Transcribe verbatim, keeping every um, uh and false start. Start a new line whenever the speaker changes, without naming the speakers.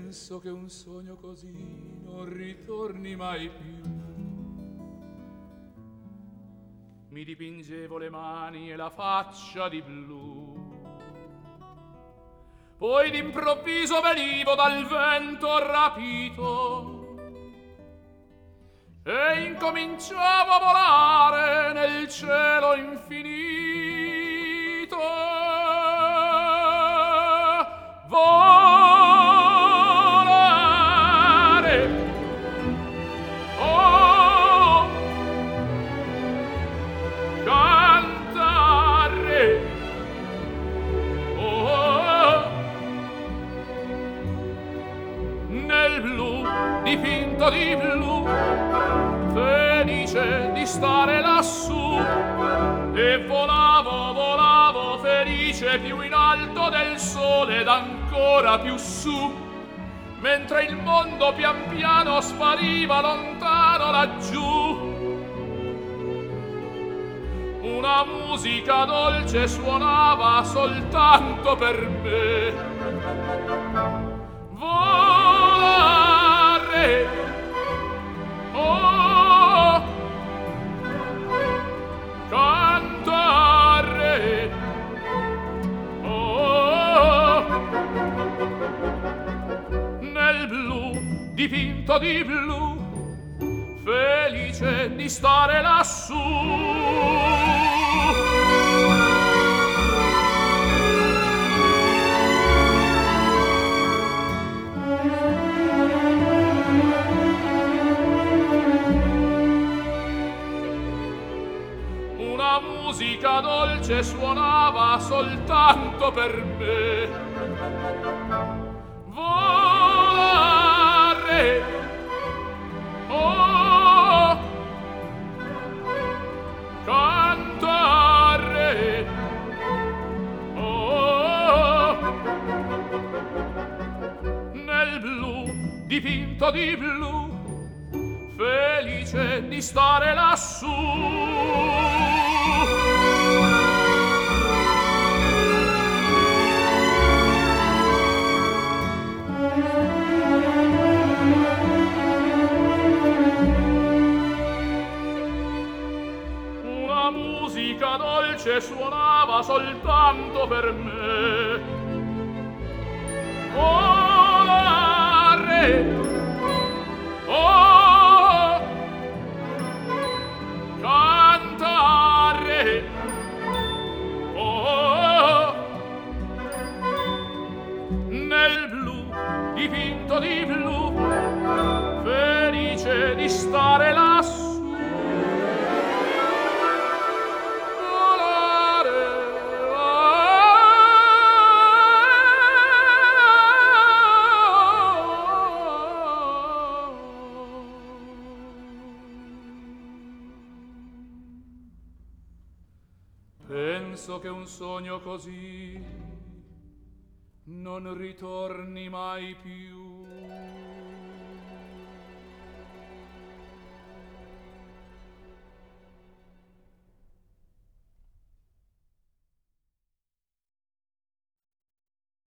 Penso che un sogno così non ritorni mai più. Mi dipingevo le mani e la faccia di blu, poi d'improvviso venivo dal vento rapito e incominciavo a volare nel cielo infinito. Volare, oh, cantare, oh, nel blu, dipinto di blu, felice di stare lassù, e volavo, volavo felice più in alto del sole ed ancora più su, mentre il mondo pian piano spariva lontano laggiù. Una musica dolce suonava soltanto per me. Volare, oh, cantare, oh, nel blu, dipinto di blu, felice di stare lassù. Una musica dolce suonava soltanto per me. Volare, oh, cantare, oh, nel blu, dipinto di blu, felice di stare lassù. Una musica dolce suonava soltanto per me. Volare, oh, cantare, oh, nel blu, dipinto di blu, felice di stare lassù. Penso che un sogno così non ritorni mai più.